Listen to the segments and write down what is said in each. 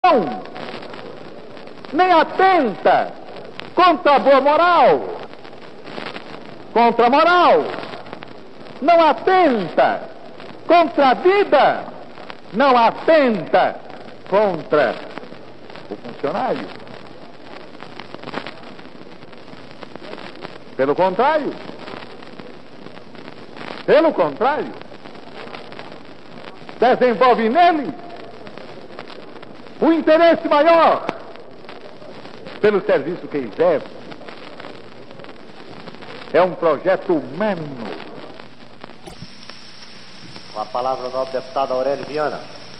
nem atenta contra a boa moral, contra a moral, não atenta contra a vida, não atenta contra o funcionário. Pelo contrário, desenvolve nele o interesse maior pelo serviço que exerce. É um projeto humano. Com a palavra o nobre deputado Aurélio Viana.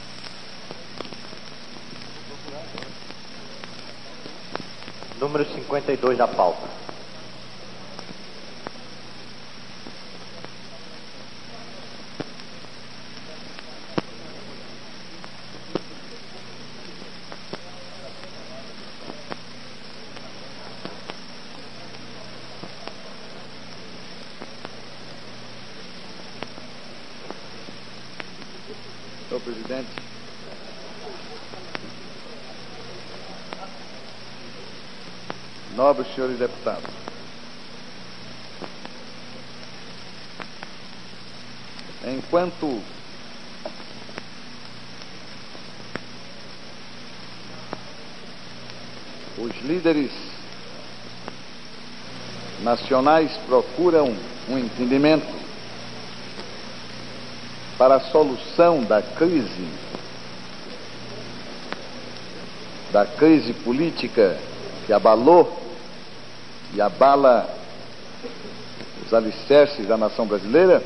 Número 52 da pauta. Senhor presidente, nobres senhores deputados, enquanto os líderes nacionais procuram um entendimento para a solução da crise política que abalou e abala os alicerces da nação brasileira,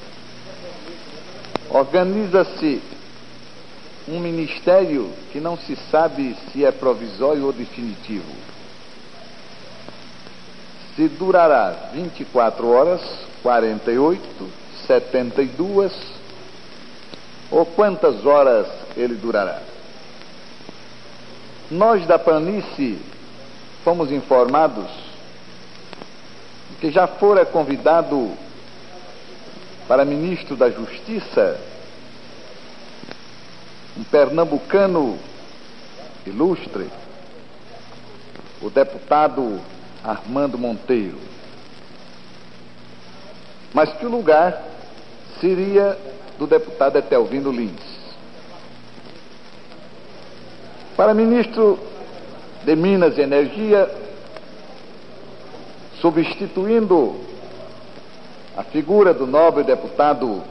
organiza-se um ministério que não se sabe se é provisório ou definitivo. Se durará 24 horas, 48, 72 ou quantas horas ele durará. Nós da planície fomos informados que já fora convidado para ministro da Justiça um pernambucano ilustre, o deputado Armando Monteiro, mas que o lugar seria do deputado Etelvino Lins. Para ministro de Minas e Energia, substituindo a figura do nobre deputado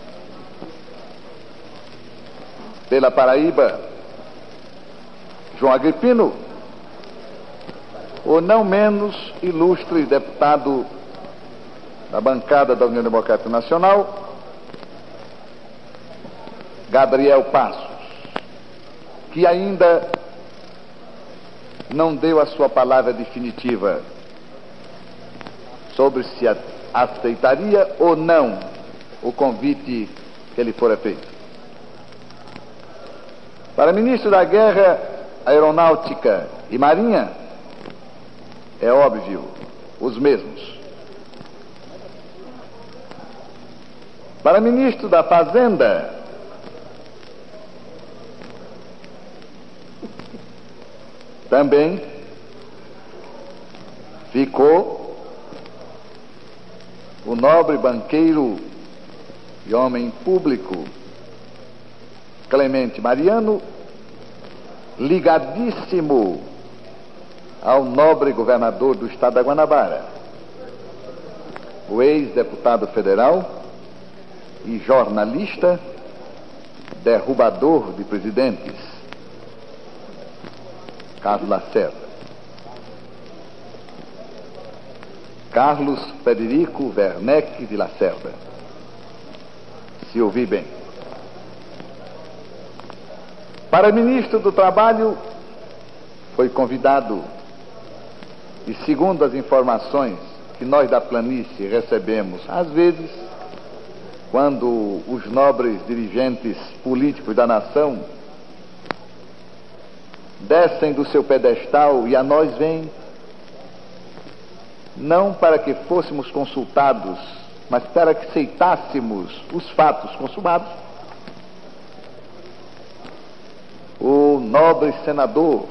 pela Paraíba, João Agripino, o não menos ilustre deputado da bancada da União Democrática Nacional, Gabriel Passos, que ainda não deu a sua palavra definitiva sobre se aceitaria ou não o convite que lhe fora feito. Para ministro da Guerra, Aeronáutica e Marinha, é óbvio, os mesmos. Para ministro da Fazenda, também ficou o nobre banqueiro e homem público Clemente Mariano, ligadíssimo ao nobre governador do estado da Guanabara, o ex-deputado federal e jornalista, derrubador de presidentes, Carlos Lacerda. Carlos Frederico Werneck de Lacerda, se ouvi bem. Para ministro do Trabalho, foi convidado, e segundo as informações que nós da planície recebemos, às vezes, quando os nobres dirigentes políticos da nação descem do seu pedestal e a nós vêm, não para que fôssemos consultados, mas para que aceitássemos os fatos consumados, o nobre senador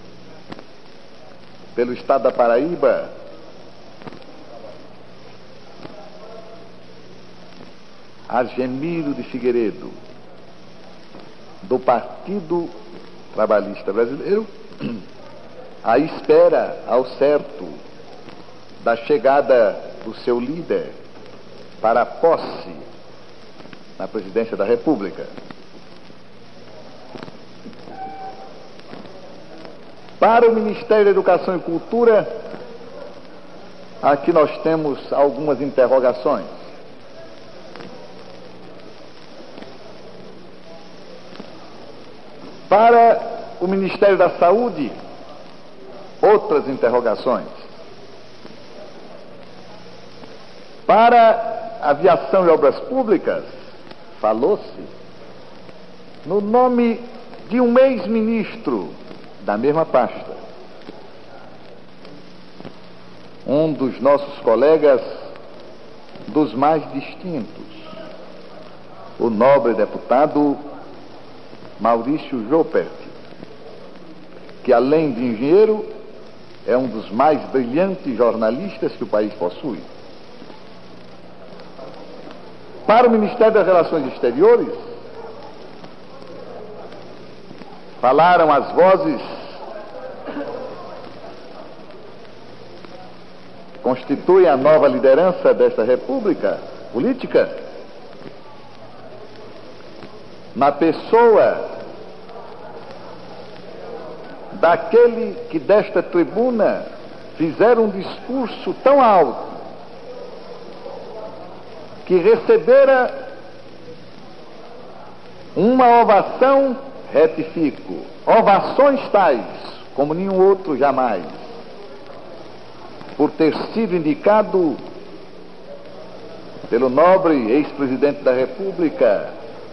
pelo estado da Paraíba, Argemiro de Figueiredo, do Partido Trabalhista Brasileiro, à espera, ao certo, da chegada do seu líder para a posse na presidência da República. Para o Ministério da Educação e Cultura, aqui nós temos algumas interrogações. Para o Ministério da Saúde, outras interrogações. Para a Aviação e Obras Públicas, falou-se no nome de um ex-ministro da mesma pasta, um dos nossos colegas dos mais distintos, o nobre deputado Maurício Joppert, que além de engenheiro é um dos mais brilhantes jornalistas que o país possui. Para o Ministério das Relações Exteriores, falaram as vozes que constituem a nova liderança desta república política, na pessoa daquele que desta tribuna fizeram um discurso tão alto que recebera uma ovação, retifico, ovações tais como nenhum outro jamais, por ter sido indicado pelo nobre ex-presidente da República,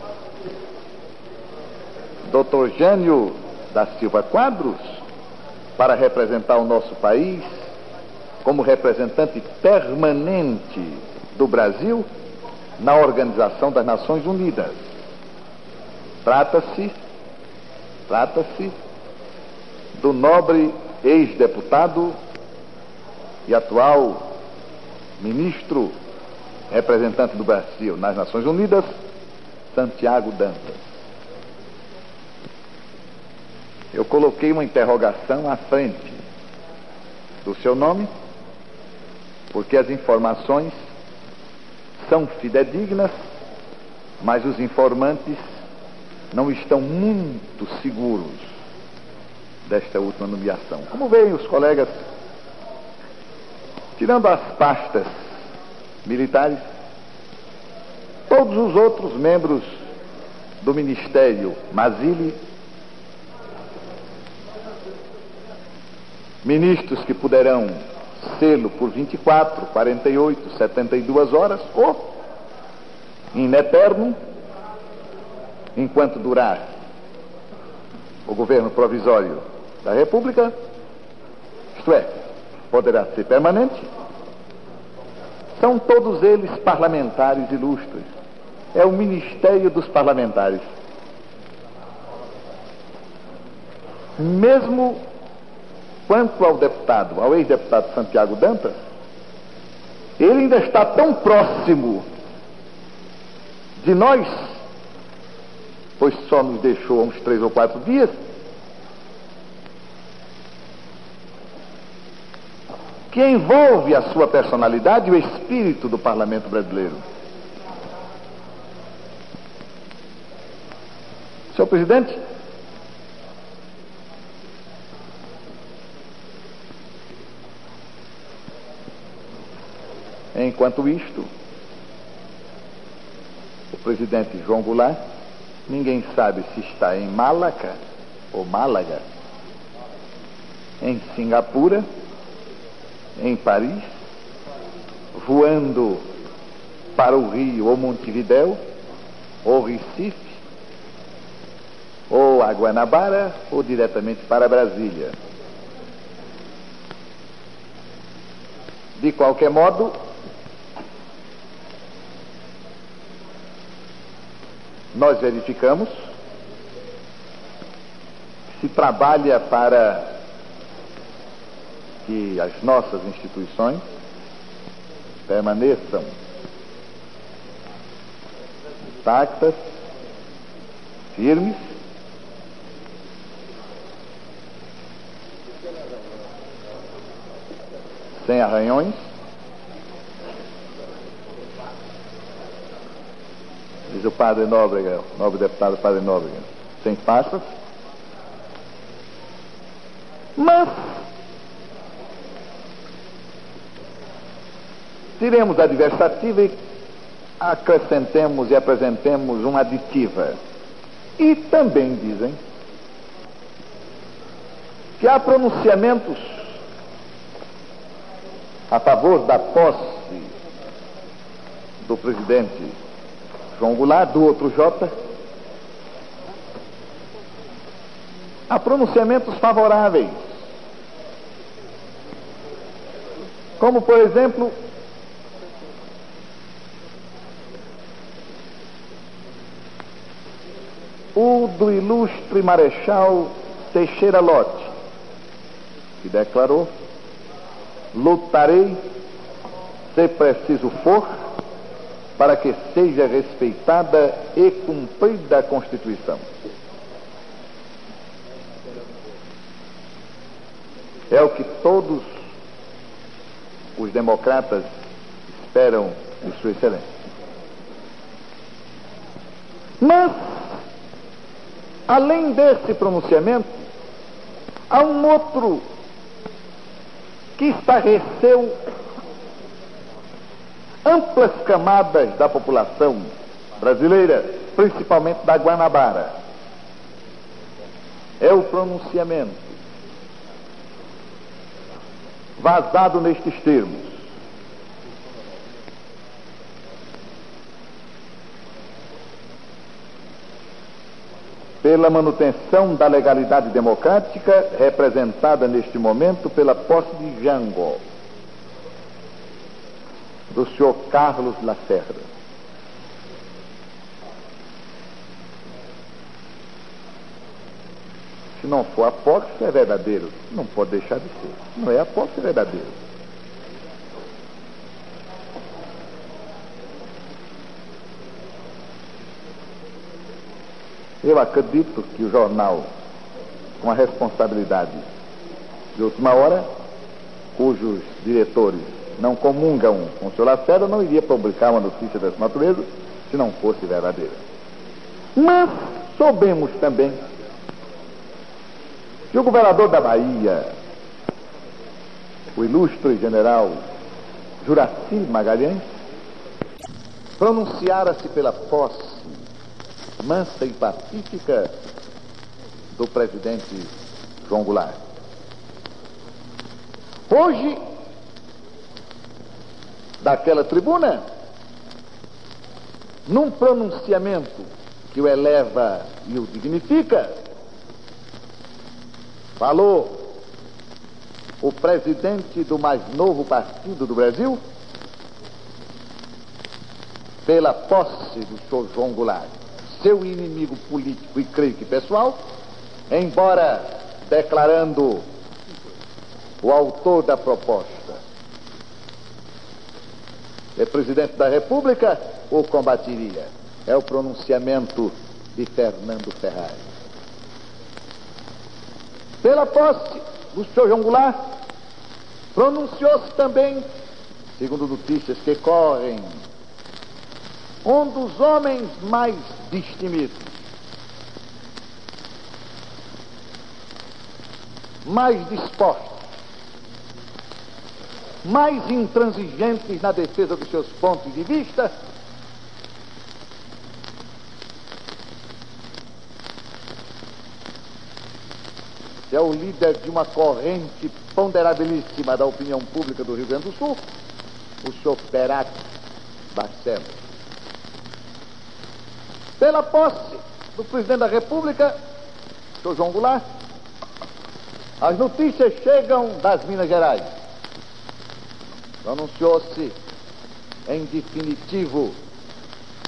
Dr. Jânio da Silva Quadros, para representar o nosso país como representante permanente do Brasil na Organização das Nações Unidas. Trata-se do nobre ex-deputado e atual ministro representante do Brasil nas Nações Unidas, Santiago Dantas. Eu coloquei uma interrogação à frente do seu nome, porque as informações são fidedignas, mas os informantes não estão muito seguros desta última nomeação. Como veem os colegas, tirando as pastas militares, todos os outros membros do Ministério Mazzilli, ministros que poderão sê-lo por 24, 48, 72 horas ou in eterno, enquanto durar o governo provisório da República, isto é, poderá ser permanente. São todos eles parlamentares ilustres. É o Ministério dos Parlamentares. Mesmo quanto ao deputado, ao ex-deputado Santiago Dantas, ele ainda está tão próximo de nós, pois só nos deixou há uns 3 ou 4 dias, que envolve a sua personalidade e o espírito do parlamento brasileiro. Senhor presidente, enquanto isto, o presidente João Goulart, ninguém sabe se está em Malaca ou Málaga, em Singapura, em Paris, voando para o Rio ou Montevidéu, ou Recife, ou a Guanabara, ou diretamente para Brasília. De qualquer modo, nós verificamos se trabalha para que as nossas instituições permaneçam intactas, firmes, sem arranhões, diz o padre Nóbrega, o nobre deputado padre Nóbrega, sem faixas, mas tiremos a adversativa e acrescentemos e apresentemos uma aditiva. E também dizem que há pronunciamentos a favor da posse do presidente João Goulart, do outro Jota. Há pronunciamentos favoráveis, como por exemplo o do ilustre Marechal Teixeira Lott, que declarou: lutarei, se preciso for, para que seja respeitada e cumprida a Constituição. É o que todos os democratas esperam de Sua Excelência. Mas, além desse pronunciamento, há um outro que estarreceu amplas camadas da população brasileira, principalmente da Guanabara. É o pronunciamento vazado nestes termos: pela manutenção da legalidade democrática representada neste momento pela posse de Jango, do senhor Carlos Lacerda. Se não for apócrifo, é verdadeiro. Não pode deixar de ser. Não é apócrifo, é verdadeiro. Eu acredito que o jornal, com a responsabilidade de última hora, cujos diretores não comungam com o senhor Lacerda, não iria publicar uma notícia dessa natureza se não fosse verdadeira. Mas soubemos também que o governador da Bahia, o ilustre general Juraci Magalhães, pronunciara-se pela posse mansa e pacífica do presidente João Goulart. Hoje, daquela tribuna, num pronunciamento que o eleva e o dignifica, falou o presidente do mais novo partido do Brasil pela posse do senhor João Goulart, seu inimigo político e creio que pessoal, embora declarando o autor da proposta é presidente da República, o combatiria. É o pronunciamento de Fernando Ferrari. Pela posse do senhor João Goulart, pronunciou-se também, segundo notícias que correm, um dos homens mais destemidos, mais dispostos, mais intransigentes na defesa dos seus pontos de vista, é o líder de uma corrente ponderabilíssima da opinião pública do Rio Grande do Sul, o senhor Perac Barcelos. Pela posse do presidente da República, o senhor João Goulart, as notícias chegam das Minas Gerais. Anunciou-se em definitivo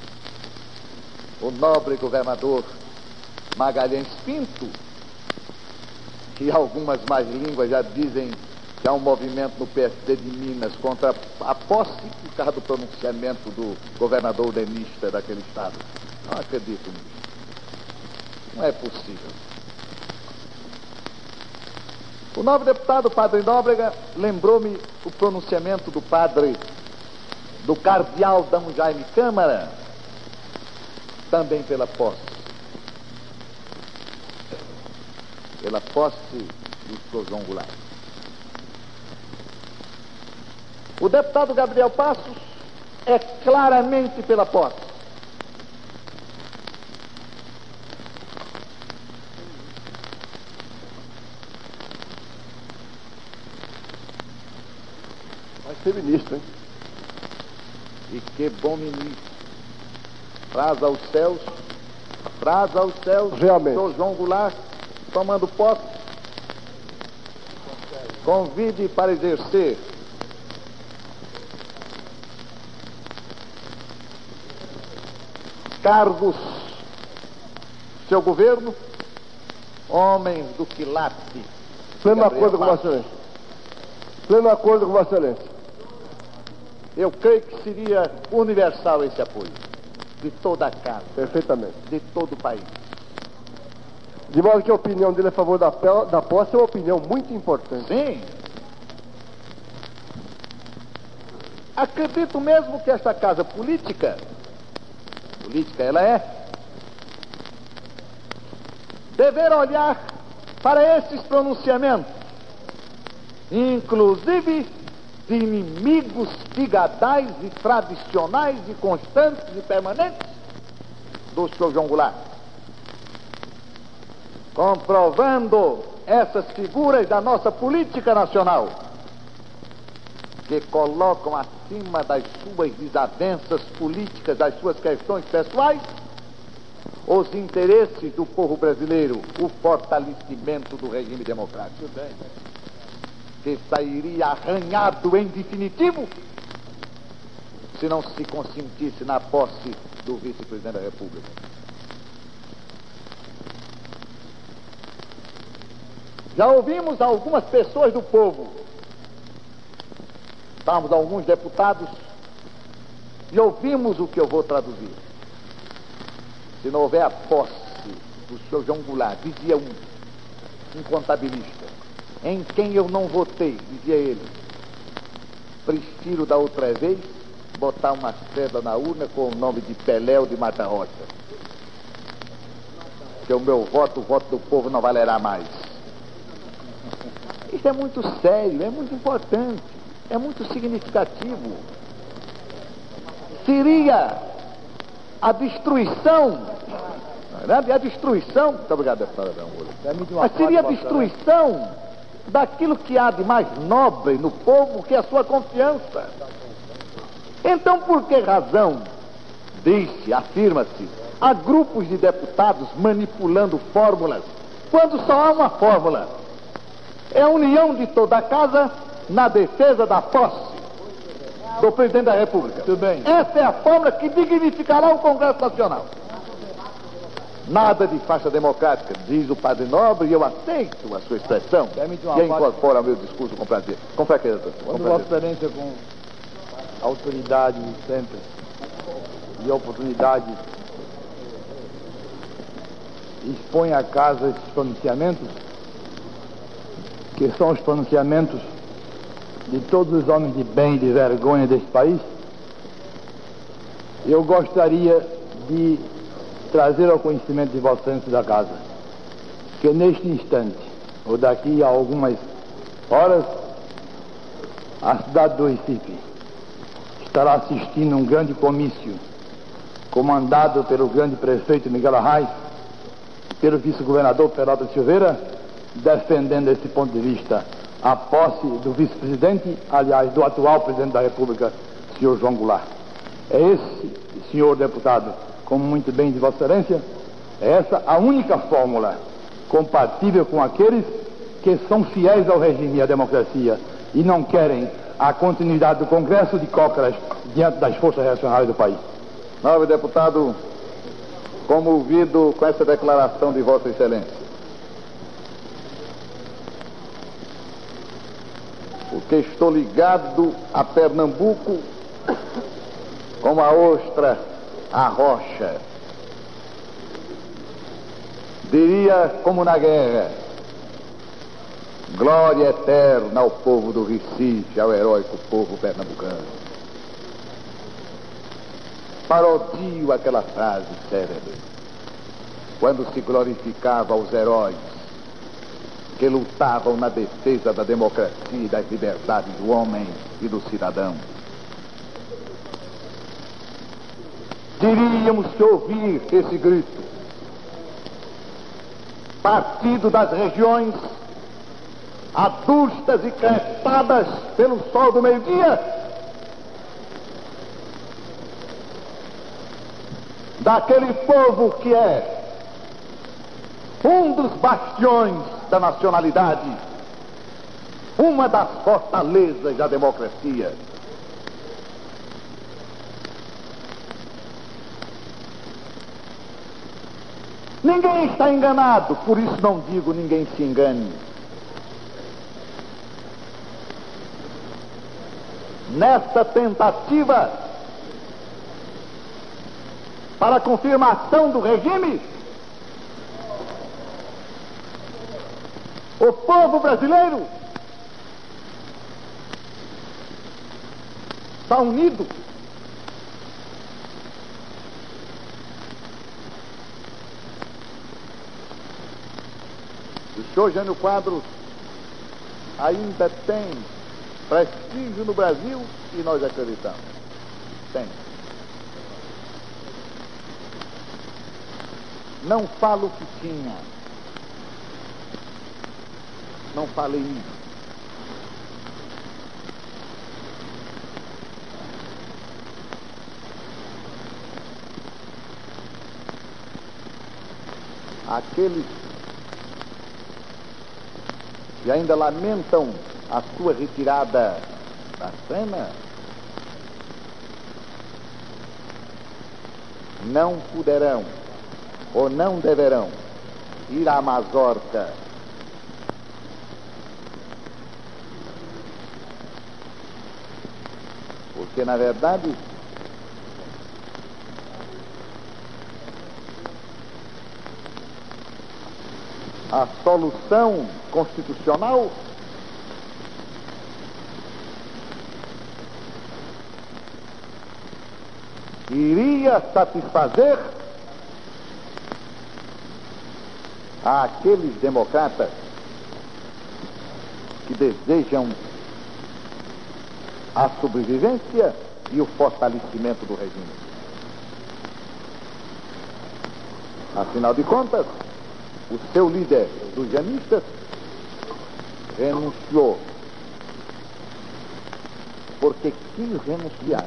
o nobre governador Magalhães Pinto e algumas mais línguas já dizem que há um movimento no PSD de Minas contra a posse por causa do pronunciamento do governador denista daquele estado. Não acredito nisso. Não é possível. O nobre deputado Padre Nóbrega lembrou-me o pronunciamento do cardeal D. Jaime Câmara, também pela posse do Sr. João Goulart. O deputado Gabriel Passos é claramente pela posse. Vai ser ministro, hein? E que bom ministro. Traz aos céus, realmente. Sr. João Goulart, tomando posse, convide para exercer cargos do seu governo, homens do quilate. Pleno acordo com Vossa Excelência. Pleno acordo com Vossa Excelência. Eu creio que seria universal esse apoio, de toda a casa, Perfeitamente. de todo o país. De modo que a opinião dele a favor da posse é uma opinião muito importante. Sim. Acredito mesmo que esta casa política ela é, dever olhar para esses pronunciamentos, inclusive de inimigos figadais e tradicionais e constantes e permanentes do Sr. João Goulart, comprovando essas figuras da nossa política nacional, que colocam acima das suas desavenças políticas, das suas questões pessoais, os interesses do povo brasileiro, o fortalecimento do regime democrático, que sairia arranhado em definitivo se não se consentisse na posse do vice-presidente da República. Já ouvimos algumas pessoas do povo, estávamos alguns deputados e ouvimos o que eu vou traduzir. Se não houver a posse do Sr. João Goulart, dizia um contabilista, em quem eu não votei, dizia ele, prefiro da outra vez botar uma cédula na urna com o nome de Pelé ou de Mata Rocha, que o meu voto, o voto do povo não valerá mais. Isso é muito sério, é muito importante, é muito significativo. Seria a destruição, a destruição, muito obrigado, deputada mas seria a destruição daquilo que há de mais nobre no povo, que é a sua confiança. Então, por que razão, diz-se, afirma-se, há grupos de deputados manipulando fórmulas, quando só há uma fórmula? É a união de toda a casa na defesa da posse do presidente da República. Tudo bem. Essa é a fórmula que dignificará o Congresso Nacional. Nada de faixa democrática, diz o Padre Nobre, e eu aceito a sua expressão, e incorpora ao meu discurso com prazer. Com fraqueza. Quando Vossa Excelência, com autoridade sempre e oportunidade, expõe à casa esses pronunciamentos, que são os pronunciamentos de todos os homens de bem e de vergonha deste país, eu gostaria de trazer ao conhecimento de Vossa Excelência da casa que neste instante, ou daqui a algumas horas, a cidade do Recife estará assistindo um grande comício comandado pelo grande prefeito Miguel Arraes e pelo vice-governador Peralta Silveira, defendendo esse ponto de vista a posse do vice-presidente, aliás, do atual presidente da República, senhor João Goulart. É esse, senhor deputado, como muito bem de Vossa Excelência, é essa a única fórmula compatível com aqueles que são fiéis ao regime e à democracia e não querem a continuidade do Congresso de cócoras diante das forças reacionárias do país. Nobre deputado, comovido com essa declaração de Vossa Excelência, porque estou ligado a Pernambuco como a ostra à rocha. Diria como na guerra: glória eterna ao povo do Recife, ao heróico povo pernambucano. Parodio aquela frase célebre, quando se glorificava os heróis que lutavam na defesa da democracia e das liberdades do homem e do cidadão. Teríamos que ouvir esse grito, partido das regiões adustas e crepadas pelo sol do meio-dia, daquele povo que é um dos bastiões da nacionalidade, uma das fortalezas da democracia. Ninguém está enganado, por isso não digo ninguém se engane. Nesta tentativa para a confirmação do regime, o povo brasileiro está unido. O senhor Jânio Quadros ainda tem prestígio no Brasil e nós acreditamos. Tem. Não falo o que tinha. Não falei isso. Aqueles que ainda lamentam a sua retirada da cena não poderão ou não deverão ir à Mazorca porque, na verdade, a solução constitucional iria satisfazer àqueles democratas que desejam a sobrevivência e o fortalecimento do regime. Afinal de contas, o seu líder dos janistas renunciou porque quis renunciar.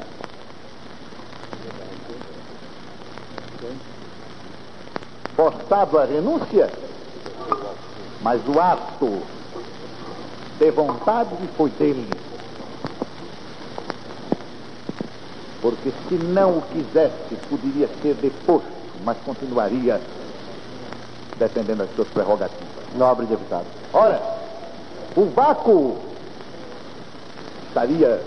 Forçado à renúncia, mas o ato de vontade foi dele. Porque se não o quisesse, poderia ser deposto, mas continuaria defendendo as suas prerrogativas. Nobre deputado. Ora, o vácuo estaria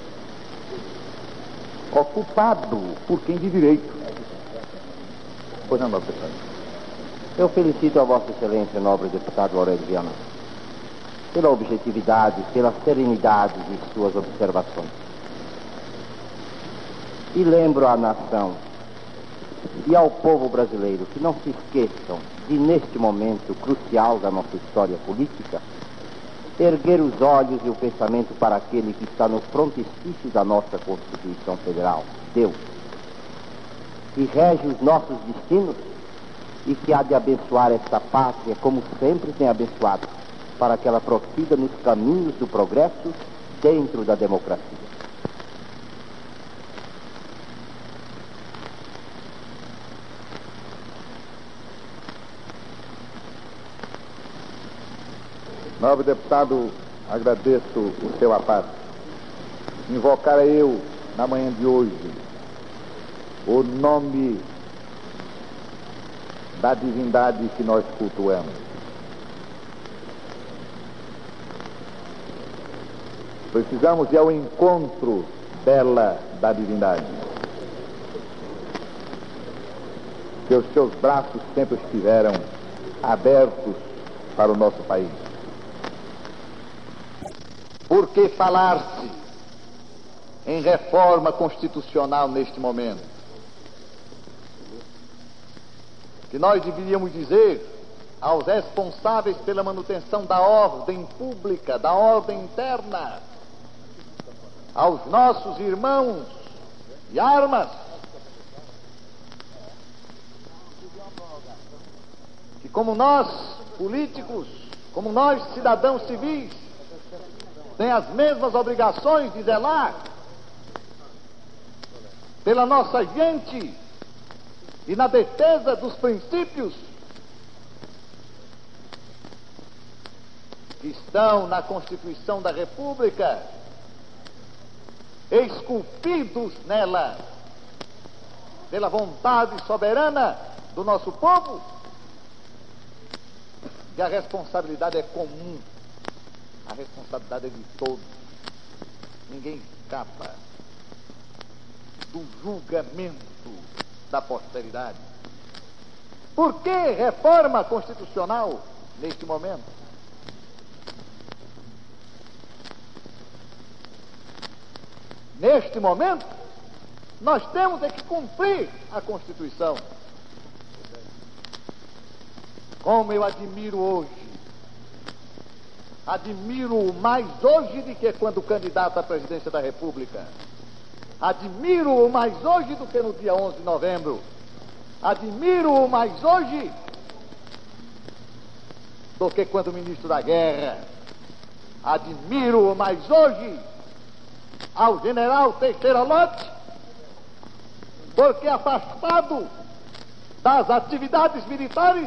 ocupado por quem de direito. Pois não, nobre deputado. Eu felicito a Vossa Excelência, nobre deputado Aurélio Viana, pela objetividade, pela serenidade de suas observações. E lembro à nação e ao povo brasileiro que não se esqueçam de, neste momento crucial da nossa história política, erguer os olhos e o pensamento para aquele que está no frontispício da nossa Constituição Federal, Deus, que rege os nossos destinos e que há de abençoar esta pátria como sempre tem abençoado, para que ela prossiga nos caminhos do progresso dentro da democracia. Nobre deputado, agradeço o seu aparato. Invocara eu, na manhã de hoje, o nome da divindade que nós cultuamos. Precisamos ir ao encontro dela, da divindade. Que os seus braços sempre estiveram abertos para o nosso país. Por que falar-se em reforma constitucional neste momento? Que nós deveríamos dizer aos responsáveis pela manutenção da ordem pública, da ordem interna, aos nossos irmãos de armas, que como nós, políticos, como nós, cidadãos civis, tem as mesmas obrigações de zelar pela nossa gente e na defesa dos princípios que estão na Constituição da República, esculpidos nela pela vontade soberana do nosso povo, que a responsabilidade é comum. A responsabilidade é de todos. Ninguém escapa do julgamento da posteridade. Por que reforma constitucional neste momento? Neste momento, nós temos é que cumprir a Constituição. Como eu admiro hoje. Admiro mais hoje do que quando candidato à presidência da República. Admiro mais hoje do que no dia 11 de novembro. Admiro mais hoje do que quando ministro da Guerra. Admiro mais hoje ao general Teixeira Lott, porque afastado das atividades militares,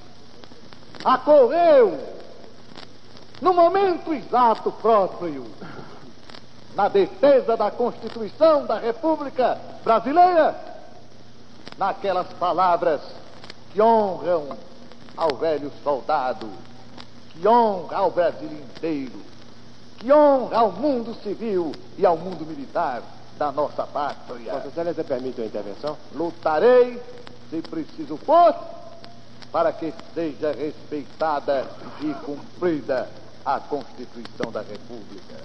acorreu no momento exato próprio na defesa da Constituição da República Brasileira, naquelas palavras que honram ao velho soldado, que honra ao Brasil inteiro, que honra ao mundo civil e ao mundo militar da nossa pátria. Vossa Excelência permite uma intervenção? Lutarei, se preciso for, para que seja respeitada e cumprida a Constituição da República.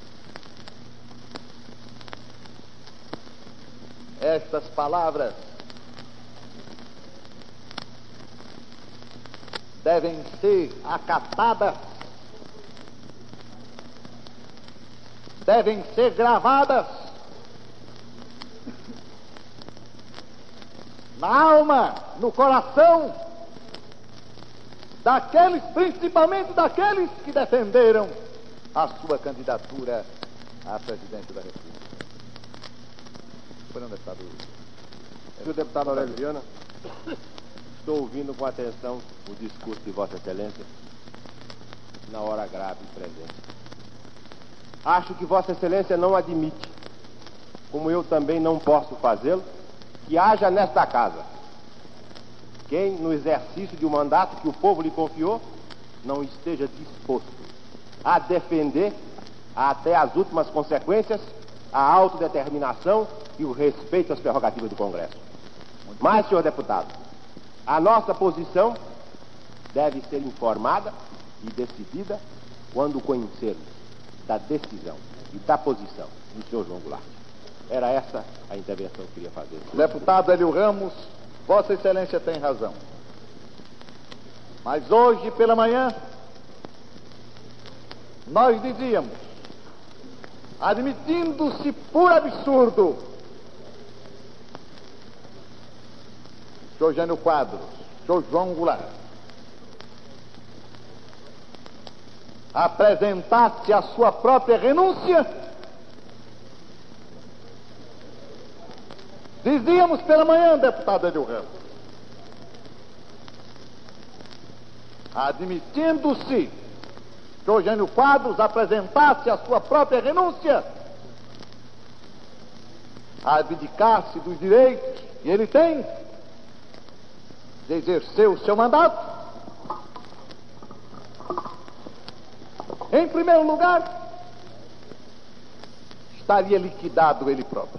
Estas palavras devem ser acatadas, devem ser gravadas na alma, no coração daqueles, principalmente daqueles que defenderam a sua candidatura à presidência da República. Senhor deputado Aurélio Viana, estou ouvindo com atenção o discurso de Vossa Excelência na hora grave e presente. Acho que Vossa Excelência não admite, como eu também não posso fazê-lo, que haja nesta casa quem, no exercício de um mandato que o povo lhe confiou, não esteja disposto a defender, até as últimas consequências, a autodeterminação e o respeito às prerrogativas do Congresso. Mas, senhor deputado, a nossa posição deve ser informada e decidida quando conhecermos da decisão e da posição do senhor João Goulart. Era essa a intervenção que eu queria fazer. Deputado Hélio Ramos, Vossa Excelência tem razão. Mas hoje pela manhã, nós dizíamos, admitindo-se por absurdo, senhor Jânio Quadros, senhor João Goulart, apresentasse a sua própria renúncia, dizíamos pela manhã, deputado Hélio Ramos, admitindo-se que o Jânio Quadros apresentasse a sua própria renúncia, abdicar-se dos direitos que ele tem de exercer o seu mandato. Em primeiro lugar, estaria liquidado ele próprio.